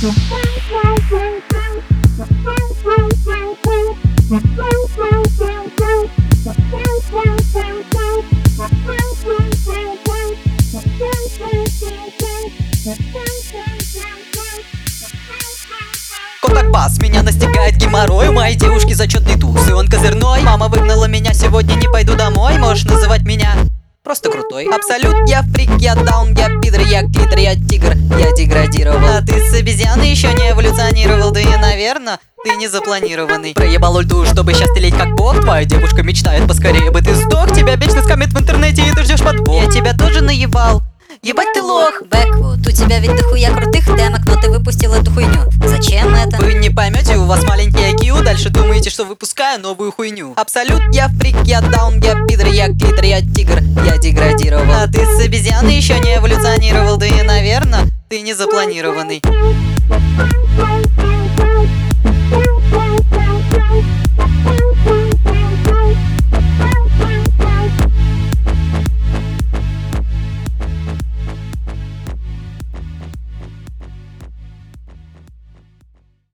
Котокбас, меня настигает геморрой. У моей девушки зачетный туз, и он козырной. Мама выгнала меня, сегодня не пойду домой. Можешь называть меня просто крутой. Абсолют, я фрик, я даун, я пидор, я клитор, я тигр, я деградировал. А ты с обезьяны еще не эволюционировал, да и, наверное, ты не запланированный. Проебал ульту, чтобы счастье лить как бог. Твоя девушка мечтает, поскорее бы ты сдох. Тебя вечно скамит в интернете, и ты ждешь подвох. Я тебя тоже наебал. Ебать ты лох! Бэквуд, у тебя ведь дохуя крутых демок, но ты выпустил эту хуйню. Зачем это? Вы не поймете, у вас маленький IQ. Дальше думаете, что выпускаю новую хуйню. Абсолют, я фрик, я даун, я пидор, я клитор, я тигр, я деградировал. А ты с обезьяны еще не эволюционировал, да и, наверное, ты не запланированный.